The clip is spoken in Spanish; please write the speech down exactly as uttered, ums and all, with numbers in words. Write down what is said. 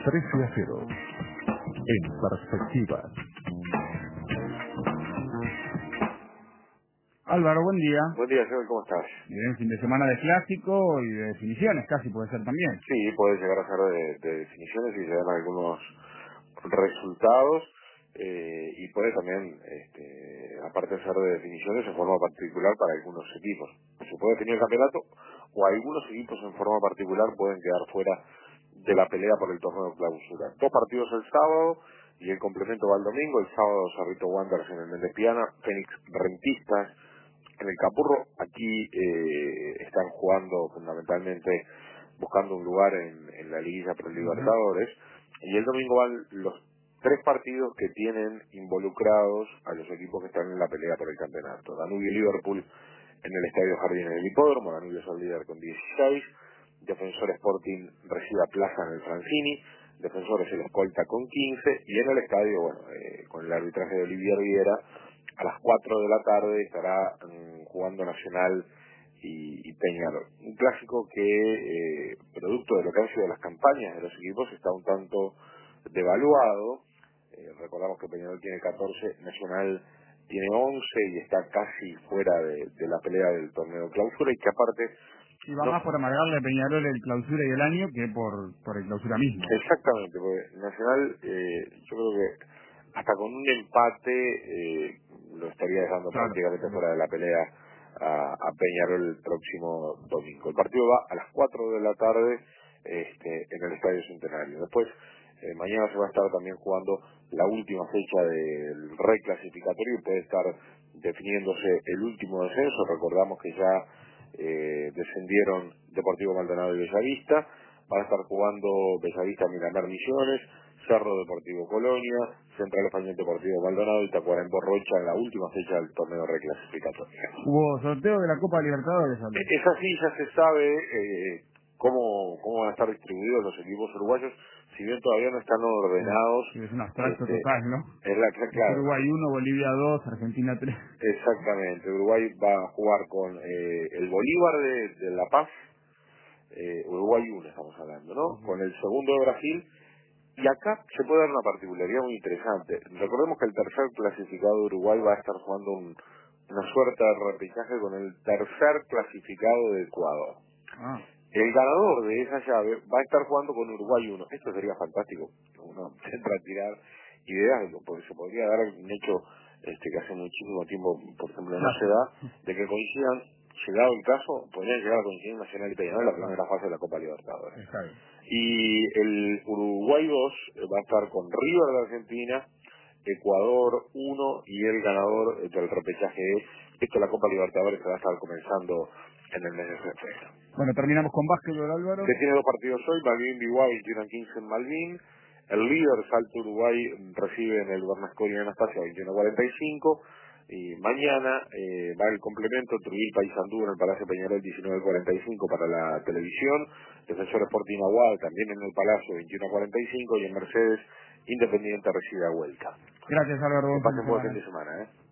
trece a cero. En perspectiva. Álvaro, buen día. Buen día, Joel, ¿cómo estás? Bien, fin de semana de clásico y de definiciones, casi puede ser también. Sí, puede llegar a ser de, de definiciones y se dan algunos resultados eh, y puede también, este, aparte de ser de definiciones, en forma particular para algunos equipos. Se puede definir el campeonato o algunos equipos en forma particular pueden quedar fuera de la pelea por el torneo de clausura. Dos partidos el sábado y el complemento va el domingo. El sábado Cerrito Wanderers en el Méndez Piana, Fénix Rentistas en el Capurro. Aquí eh, están jugando fundamentalmente buscando un lugar en, en la liguilla pre Libertadores. Y el domingo van los tres partidos que tienen involucrados a los equipos que están en la pelea por el campeonato. Danubio y Liverpool en el Estadio Jardines del Hipódromo. Danubio es el líder con dieciséis. Defensor Sporting recibe a Plaza en el Francini. Defensores el escolta con quince. Y en el estadio, bueno, eh, con el arbitraje de Olivier Viera, a las cuatro de la tarde estará um, jugando Nacional y, y Peñarol. Un clásico que, eh, producto de lo que han sido las campañas de los equipos, está un tanto devaluado. Eh, recordamos que Peñarol tiene catorce, Nacional tiene once y está casi fuera de, de la pelea del torneo clausura, y que aparte... Y va no, más por amargarle a Peñarol el clausura y el año que por, por el clausura mismo. exactamente, porque Nacional, eh, yo creo que hasta con un empate eh, lo estaría dejando Claro. prácticamente fuera de la pelea a, a Peñarol el próximo domingo. El partido va a las cuatro de la tarde este, en el Estadio Centenario. Después, eh, mañana se va a estar también jugando la última fecha del reclasificatorio y puede estar definiéndose el último descenso. Recordamos que ya eh, descendieron Deportivo Maldonado y Bellavista. Van a estar jugando Bellavista, Miramar, Misiones, Cerro Deportivo Colonia, Central Español Deportivo Maldonado y Tacuarembó Rocha en la última fecha del torneo reclasificatorio. Hubo sorteo de la Copa Libertadores, Álvaro. Es así, ya se sabe eh, cómo, cómo van a estar distribuidos los equipos uruguayos, si bien todavía no están ordenados. Sí, es un abstracto este, total, ¿no? es la, Es claro, Uruguay uno, Bolivia dos, Argentina tres. exactamente. Uruguay va a jugar con eh, el Bolívar de, de La Paz, eh, Uruguay uno estamos hablando, ¿no? Con el segundo de Brasil. Y acá se puede dar una particularidad muy interesante. Recordemos que el tercer clasificado de Uruguay va a estar jugando un, una suerte de repechaje con el tercer clasificado de Ecuador. Ah, El ganador de esa llave va a estar jugando con Uruguay uno. Esto sería fantástico. Uno entra a tirar ideas, porque se podría dar un hecho este, que hace muchísimo tiempo, por ejemplo, no se da, de que coincidan, llegado el caso, podrían llegar a coincidir Nacional y Peñarol en la primera fase de la Copa Libertadores. está bien. Y el Uruguay dos va a estar con River de Argentina, Ecuador uno y el ganador del repechaje es, esto la Copa Libertadores que va a estar comenzando en el mes de febrero. Bueno, terminamos con básquetbol, Álvaro. Se tiene dos partidos hoy, Malvin Biguá veintiuno a quince en Malvin. El líder Salto Uruguay recibe en el Bernasconi de Anastasia veintiuno a cuarenta y cinco. Y mañana eh, va el complemento Trujillo Paysandú en el Palacio Peñarol diecinueve a cuarenta y cinco para la televisión. Defensor Sporting Aguada también en el Palacio veintiuno a cuarenta y cinco. Y en Mercedes Independiente recibe a Huelca. Gracias, Álvaro. Que Buen fin de pasen buen fin semana. de semana, ¿eh?